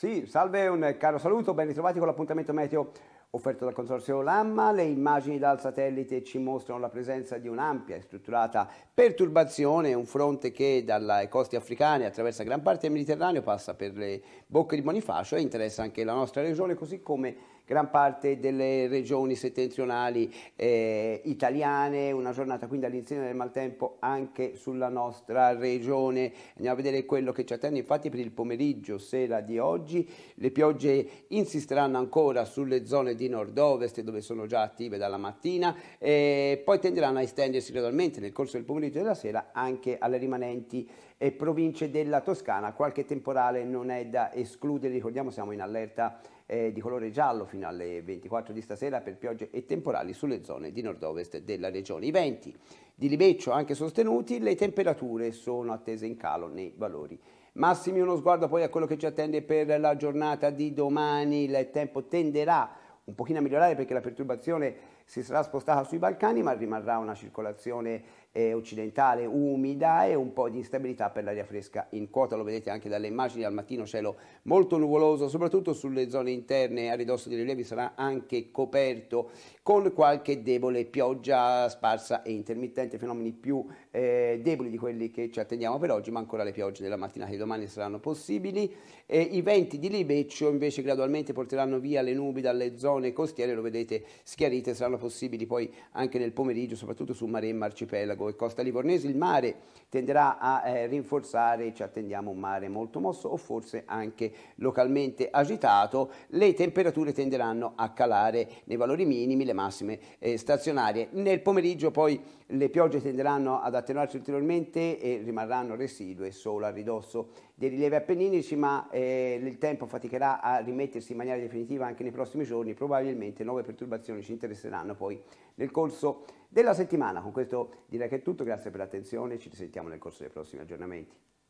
Sì, salve, un caro saluto, ben ritrovati con l'appuntamento meteo offerto dal Consorzio Lamma. Le immagini dal satellite ci mostrano la presenza di un'ampia e strutturata perturbazione, un fronte che dalle coste africane attraversa gran parte del Mediterraneo, passa per le bocche di Bonifacio e interessa anche la nostra regione, così come gran parte delle regioni settentrionali italiane. Una giornata quindi all'insegna del maltempo anche sulla nostra regione. Andiamo a vedere quello che ci attende infatti per il pomeriggio, sera di oggi. Le piogge insisteranno ancora sulle zone di nord-ovest dove sono già attive dalla mattina e poi tenderanno a estendersi gradualmente nel corso del pomeriggio e della sera anche alle rimanenti province della Toscana. Qualche temporale non è da escludere, ricordiamo siamo in allerta di colore giallo fino alle 24 di stasera per piogge e temporali sulle zone di nord-ovest della regione. I venti di Libeccio anche sostenuti, le temperature sono attese in calo nei valori massimi. Uno sguardo poi a quello che ci attende per la giornata di domani. Il tempo tenderà un pochino a migliorare perché la perturbazione si sarà spostata sui Balcani, ma rimarrà una circolazione occidentale umida e un po' di instabilità per l'aria fresca in quota. Lo vedete anche dalle immagini, al mattino cielo molto nuvoloso, soprattutto sulle zone interne. A ridosso dei rilievi sarà anche coperto con qualche debole pioggia sparsa e intermittente, fenomeni più deboli di quelli che ci attendiamo per oggi, ma ancora le piogge della mattinata di domani saranno possibili. I venti di Libeccio invece gradualmente porteranno via le nubi dalle zone costiere, lo vedete schiarite, saranno possibili poi anche nel pomeriggio, soprattutto su Maremma, Arcipelago e Costa Livornese. Il mare tenderà a rinforzare, ci attendiamo un mare molto mosso o forse anche localmente agitato. Le temperature tenderanno a calare nei valori minimi, le massime stazionarie. Nel pomeriggio poi le piogge tenderanno ad attenuarsi ulteriormente e rimarranno residue solo a ridosso dei rilievi appenninici, ma il tempo faticherà a rimettersi in maniera definitiva anche nei prossimi giorni. Probabilmente nuove perturbazioni ci interesseranno poi nel corso della settimana. Con questo direi che è tutto, grazie per l'attenzione, ci risentiamo nel corso dei prossimi aggiornamenti.